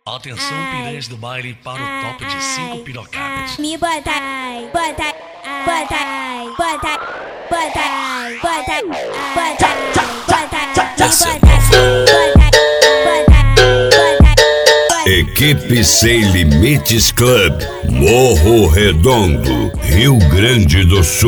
Atenção, piranhas do baile para o top de 5 pirocadas. Me bota, bota, bota, bota, bota, bota, bota, bota, Equipe Sem Limites Club, Morro Redondo, Rio Grande do Sul.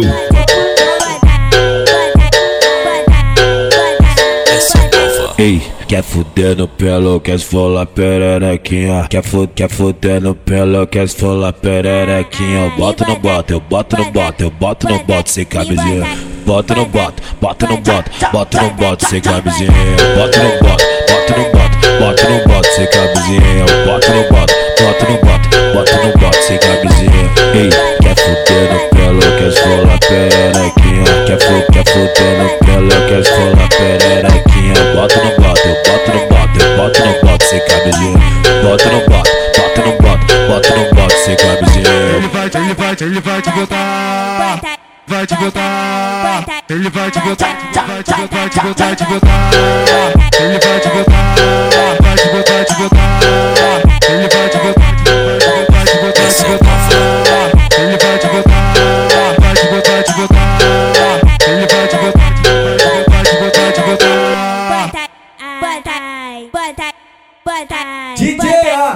Ei, quer fuder no pelo, quer esfolar pererequinha. Quer fuder no pelo, quer esfolar pererequinha. Eu boto no boto, eu boto no boto, eu boto no boto sem camisinha. Boto no boto, boto no boto, boto no boto sem camisinha. Boto no boto, boto no boto, boto no boto sem camisinha. Eu boto no boto, boto no boto, boto no boto sem camisinha. Ei, quer fuder no pelo, quer esfolar pererequinha. Quer fuder no pelo, quer esfolar pererequinha. Boto no boto, eu boto no boto, eu boto no boto sem camisinha. Boto no boto, boto no boto, boto no boto sem camisinha. Ele vai te botar, vai te botar. Ele vai te botar, vai te botar, te botar, te botar. Ele vai te botar, vai te botar, te botar. Ele vai te botar, te botar, te botar. Ele vai te botar, vai te botar, te botar. Ele vai te botar, te botar, te botar. bota, bota, DJ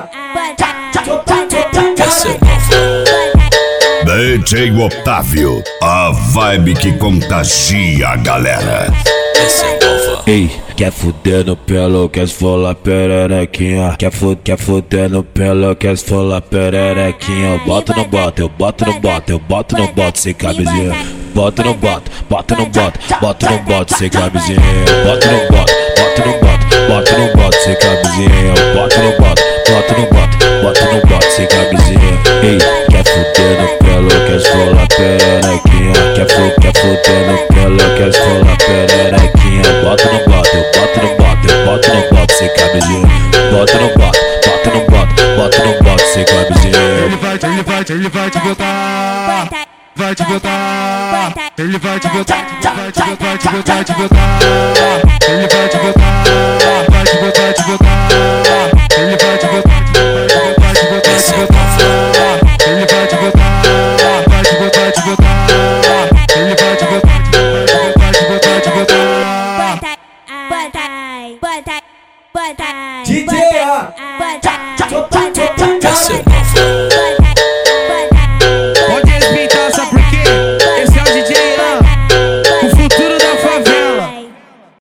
DJ Otávio, a vibe que contagia a galera. Ei, quer fuder no pelo, quer esfolar pererequinha. Quer fuder no pelo, quer esfolar pererequinha. Eu boto no boto, eu boto no boto, eu boto no boto sem camisinha. Boto no boto, boto no boto, boto no boto sem camisinha. Boto no boto, boto no boto, boto no boto sem camisinha. Eu boto no boto, boto no boto, boto no boto sem camisinha. Ei, quer fuder no pelo, quer esfolar pererequinha. Quer fuder no pelo, quer esfolar pererequinha. Boto no boto, eu boto no boto, eu boto no boto sem camisinha. Boto no boto, boto no boto, boto no boto sem camisinha. Ele vai te botar, vai te botar. Ele vai te botar, vai te botar, te botar, te botar. Ele vai te botar, vai te botar, te botar. Ele vai te botar, te botar, te botar. Ele vai te botar, vai te botar, te botar. Ele vai te botar, te botar, te botar. bota, bota, DJ bota, bota, bota, bota,